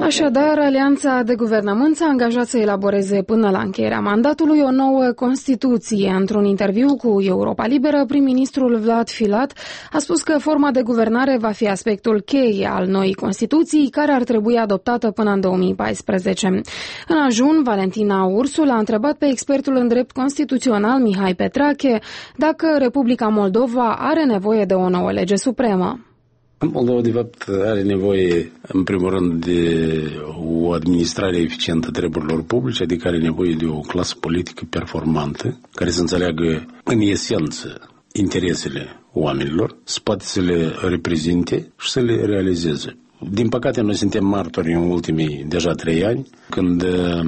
Așadar, Alianța de Guvernământ s-a angajat să elaboreze până la încheierea mandatului o nouă Constituție. Într-un interviu cu Europa Liberă, prim-ministrul Vlad Filat a spus că forma de guvernare va fi aspectul cheie al noii Constituții, care ar trebui adoptată până în 2014. În ajun, Valentina Ursul a întrebat pe expertul în drept constituțional Mihai Petrache dacă Republica Moldova are nevoie de o nouă lege supremă. Moldova, de fapt, are nevoie, în primul rând, de o administrare eficientă a treburilor publice, adică are nevoie de o clasă politică performantă, care să înțeleagă, în esență, interesele oamenilor, să poate să le reprezinte și să le realizeze. Din păcate, noi suntem martori în ultimii deja 3 ani, când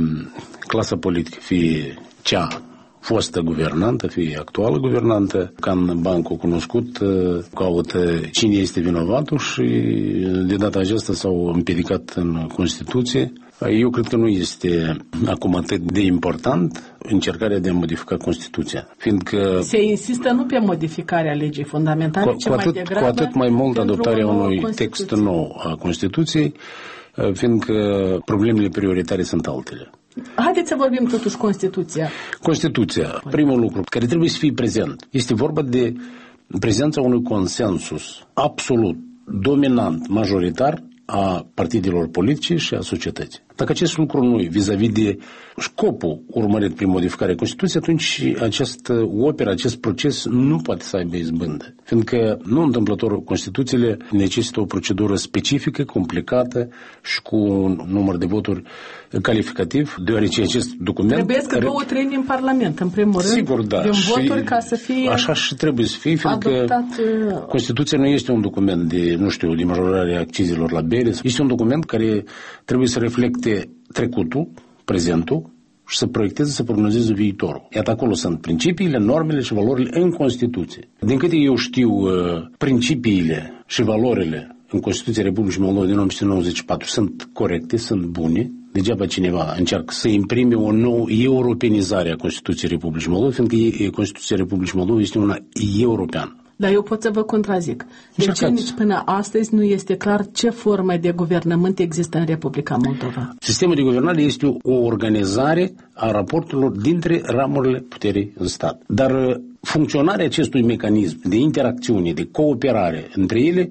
clasa politică, fie cea fostă guvernantă, fie actuală guvernantă, ca în bancul cunoscut, caută cine este vinovatul și de data aceasta s-au împiedicat în Constituție. Eu cred că nu este acum atât de important încercarea de a modifica Constituția, fiindcă se insistă nu pe modificarea legii fundamentale, ci mai degrabă cu atât mai mult adoptarea unui text nou a Constituției, fiindcă problemele prioritare sunt altele. Haideți să vorbim totuși Constituția. Constituția, primul lucru care trebuie să fie prezent, este vorba de prezența unui consensus absolut, dominant, majoritar a partidelor politice și a societății. Dacă acest lucru nu e vis-a-vis de scopul urmărit prin modificarea Constituției, atunci această operă, acest proces nu poate să aibă izbândă. Fiindcă nu întâmplător Constituțiile necesită o procedură specifică, complicată și cu un număr de voturi calificativ, deoarece acest document... Trebuie că 2/3 în Parlament, în primul rând, sigur, da, din voturi ca să fie așa și trebuie să fie, fiindcă adoptat... Constituția nu este un document de, nu știu, de majorare a acciziilor la bere, este un document care trebuie să reflecte trecutul, prezentul și să proiecteze, să prognozeze viitorul. Iată, acolo sunt principiile, normele și valorile în Constituție. Din câte eu știu, principiile și valorile în Constituția Republicii Moldova din 1994 sunt corecte, sunt bune. Degeaba cineva încearcă să imprime o nouă europenizare a Constituției Republicii Moldova, fiindcă Constituția Republicii Moldova este una europeană. Dar eu pot să vă contrazic. De ce nici până astăzi nu este clar ce formă de guvernământ există în Republica Moldova? Sistemul de guvernare este o organizare a raporturilor dintre ramurile puterii în stat. Dar funcționarea acestui mecanism de interacțiune, de cooperare între ele,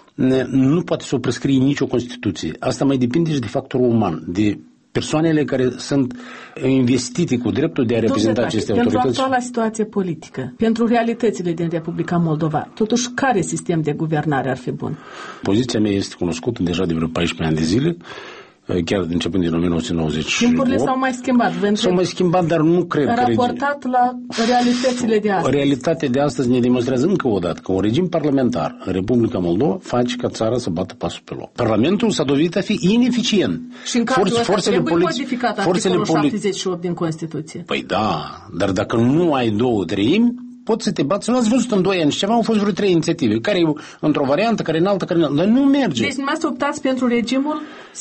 nu poate să o prescrie nicio Constituție. Asta mai depinde și de factorul uman, de persoanele care sunt investite cu dreptul de a reprezenta aceste autorități. Pentru actuala situație politică, pentru realitățile din Republica Moldova, totuși care sistem de guvernare ar fi bun? Poziția mea este cunoscută deja de vreo 14 ani de zile, chiar începând din 1998. Timpurile s-au mai schimbat. S-au mai schimbat, dar nu cred că... Raportat la realitățile de astăzi. Realitatea de astăzi ne demonstrează încă o dată că un regim parlamentar în Republica Moldova face ca țara să bată pasul pe loc. Parlamentul s-a dovedit a fi ineficient. Și în cazul ăsta trebuie modificat articolul 78 din Constituție. Păi da, dar dacă nu ai 2/3, poți să te bați. Nu ați văzut în 2 ani și ceva, au fost vreo 3 inițiative, care e într-o variantă, care în altă, care în altă. Dar nu merge. Deci dumneavoastră optați pentru regimul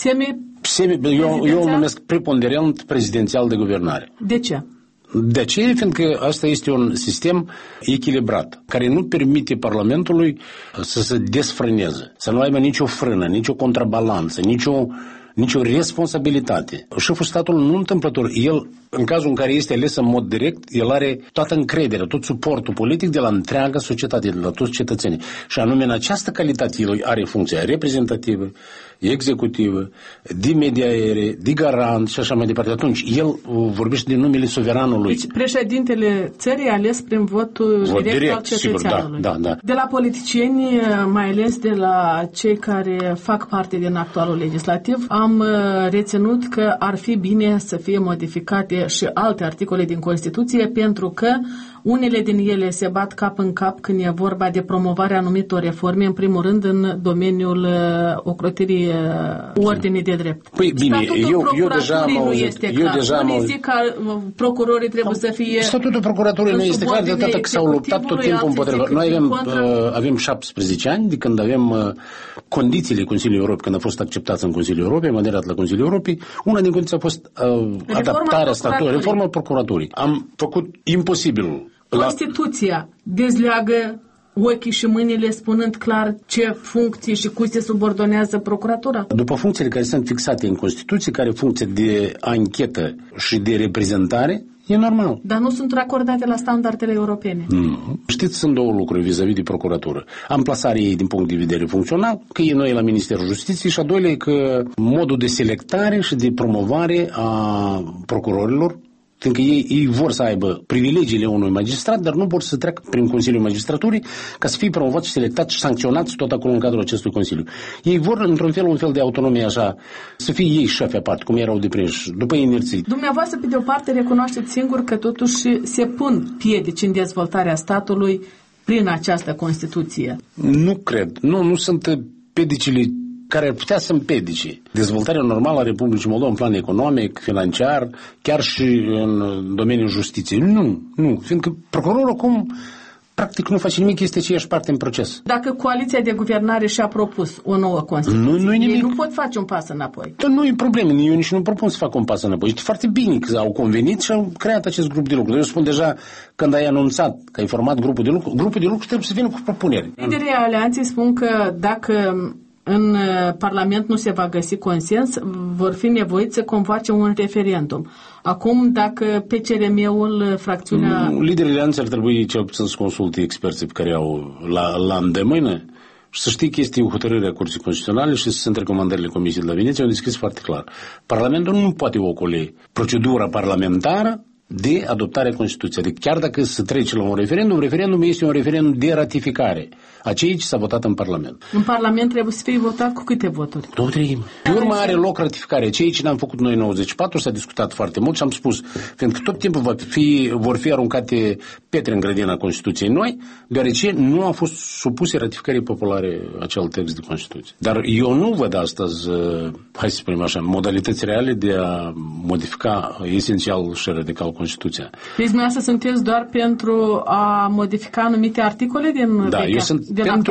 eu îl numesc preponderent prezidențial de guvernare. De ce? De ce? Fiindcă asta este un sistem echilibrat, care nu permite Parlamentului să se desfrâneze, să nu aibă nicio frână, nicio contrabalanță, nicio responsabilitate. Șeful statului nu întâmplător, el, în cazul în care este ales în mod direct, el are toată încrederea, tot suportul politic de la întreaga societate, de la toți cetățenii. Și anume în această calitate el are funcția reprezentativă, executivă, de mediere, de garant și așa mai departe. Atunci el vorbește din numele suveranului. Deci președintele țării ales prin votul direct al cetățeanului. Sigur, da. De la politicieni, mai ales de la cei care fac parte din actualul legislativ, am reținut că ar fi bine să fie modificate și alte articole din Constituție, pentru că unele din ele se bat cap în cap când e vorba de promovarea anumitor reforme, în primul rând în domeniul ocrotirii ordinii de drept. Păi bine, eu deja am auzit. Unii zic că procurorii trebuie să fie... Statutul procuraturii nu este clar de atât că s-au luptat tot timpul împotriva. Noi avem 17 ani de când avem condițiile Consiliului Europei, când a fost acceptat în Consiliul Europei, moderat la Consiliul Europei. Una din condiții a fost adaptarea statului, reforma procuraturii. Am făcut imposibilul. Constituția dezleagă ochii și mâinile spunând clar ce funcții și cui se subordonează procuratura? După funcțiile care sunt fixate în Constituție, care funcție de anchetă și de reprezentare, e normal. Dar nu sunt racordate la standardele europene. Știți, sunt două lucruri vis-a-vis de procuratură. Amplasarea ei din punct de vedere funcțional, că e noi la Ministerul Justiției, și a doilea e că modul de selectare și de promovare a procurorilor, fiindcă ei vor să aibă privilegiile unui magistrat, dar nu vor să treacă prin Consiliul Magistraturii ca să fie promovați, selectați și sancționați tot acolo în cadrul acestui Consiliu. Ei vor, într-un fel, un fel de autonomie așa, să fie ei șefi aparte, cum erau deprinși, după inerții. Dumneavoastră, pe de o parte, recunoașteți singur că totuși se pun piedici în dezvoltarea statului prin această Constituție. Nu cred. Nu sunt piedicile care ar putea să împedice dezvoltarea normală a Republicii Moldova în plan economic, financiar, chiar și în domeniul justiției. Nu, fiindcă procurorul acum practic nu face nimic, este aceeași parte în proces. Dacă coaliția de guvernare și-a propus o nouă Constituție, ei nu pot face un pas înapoi. Dar nu e problemă, eu nici nu propun să fac un pas înapoi. Este foarte bine că au convenit și au creat acest grup de lucru. Eu spun deja, când ai anunțat că ai format grupul de lucru trebuie să vină cu propuneri. Liderii alianței spun că dacă în Parlament nu se va găsi consens, vor fi nevoiți să convoace un referendum. Acum, dacă PCRM-ul, fracțiunea... Liderii alianței ar trebui cel puțin să consulte experții pe care au la îndemână și să știi că este o hotărâre a Curții Constituționale și să sunt recomandările Comisiei de la Veneția, unde scris foarte clar. Parlamentul nu poate ocoli procedura parlamentară de adoptarea Constituției. Adică chiar dacă se trece la un referendum este un referendum de ratificare a ceea ce s-a votat în Parlament. În Parlament trebuie să fie votat cu câte voturi? 2/3. Pe urmă are loc ratificarea. Ceea ce n-am făcut noi în 94, s-a discutat foarte mult și am spus, fiindcă tot timpul vor fi aruncate pietre în grădina Constituției noi, deoarece nu a fost supuse ratificării populare acel text de Constituție. Dar eu nu văd astăzi, hai să spunem așa, modalități reale de a modifica esențial și radical Constituția. Deci dumneavoastră sunteți doar pentru a modifica anumite articole din pentru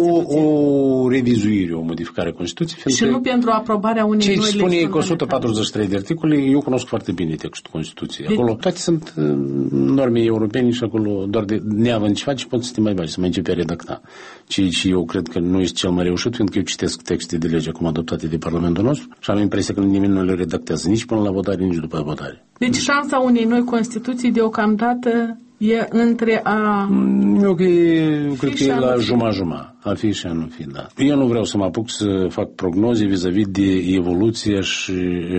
o revizuire, o modificare a Constituției. Și nu pentru aprobarea unei noi legi fundamentale. Ce spune că 143 de articole, eu cunosc foarte bine textul Constituției. Acolo toate sunt norme europene și acolo doar de neavând ce face poți să te mai bagi, să mai începi a redacta. Ceea ce eu cred că nu este cel mai reușit, fiindcă eu citesc texte de lege acum adoptate de Parlamentul nostru și am impresia că nimeni nu le redactează nici până la votare, nici după votare. Deci șansa unei noi Constituții deocamdată e între a... Eu cred că e la jumătate. A fi și a nu fi, da. Eu nu vreau să mă apuc să fac prognoze vis-a-vis de evoluția și,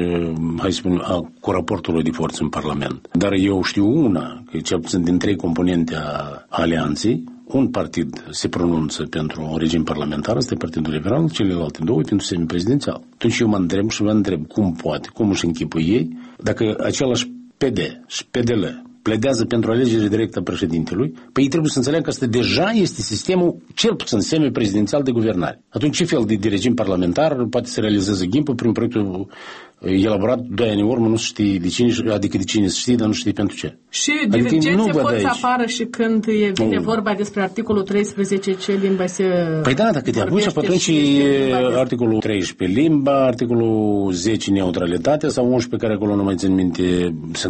hai să spun, cu raportul de forță în Parlament. Dar eu știu că cel puțin din 3 componente a alianței, un partid se pronunță pentru un regim parlamentar, ăsta e Partidul Liberal, celelalte 2 pentru semiprezidențial. Atunci eu mă întreb cum își închipă ei, dacă același PD și PDL pledează pentru alegere directă a președintelui, păi ei trebuie să înțeleagă că asta deja este sistemul, cel puțin semi-prezidențial de guvernare. Atunci ce fel de regim parlamentar poate să realizeze ghimpul prin proiectul elaborat 2 ani în urmă, nu știe de cine, adică de cine se știe, dar nu știe pentru ce. Și divergențe pot să apară și când vine vorba despre articolul 13, ce limba se... Păi da, dacă te apuci, atunci articolul 13 limba, articolul 10 neutralitatea sau 11 care acolo nu mai țin minte, sunt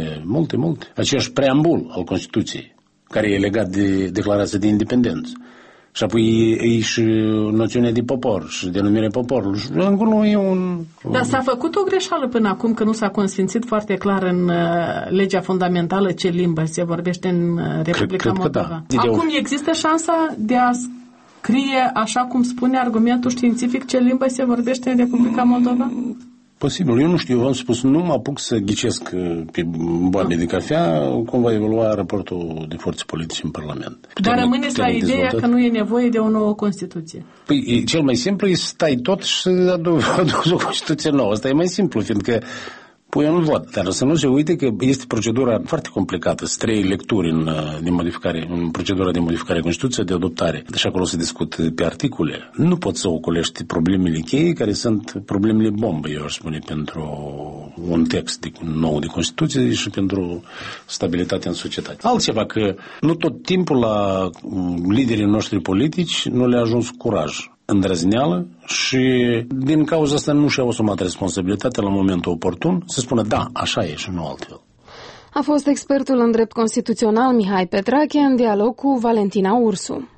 multe. Aceeași preambul al Constituției, care e legat de declarația de independență. Și apoi e și noțiunea de popor și denumirea poporului. Acolo e Dar s-a făcut o greșeală până acum că nu s-a consfințit foarte clar în legea fundamentală ce limbă se vorbește în Republica Moldova. Da. Acum există șansa de a scrie, așa cum spune argumentul științific, ce limbă se vorbește în Republica Moldova? Posibil. Eu nu știu, eu am spus, nu mă apuc să ghicesc pe boabe de cafea cum va evolua raportul de forțe politice în Parlament. Dar rămâneți la ideea că nu e nevoie de o nouă Constituție. Păi cel mai simplu e să stai tot și să aduci o Constituție nouă. Asta e mai simplu, fiindcă păi eu nu vot, dar să nu se uite că este procedura foarte complicată, sunt 3 lecturi în procedura de modificare a Constituției, de adoptare. Deci acolo se discută pe articole. Nu poți să ocolești problemele cheie, care sunt problemele bombă, eu aș spune, pentru un text nou de Constituție și pentru stabilitatea în societate. Altceva că nu tot timpul la liderii noștri politici nu le-a ajuns curaj, îndrăzneală și din cauza asta nu și-au asumat responsabilitatea la momentul oportun să spună da, așa e și nu altfel. A fost expertul în drept constituțional Mihai Petrache în dialog cu Valentina Ursu.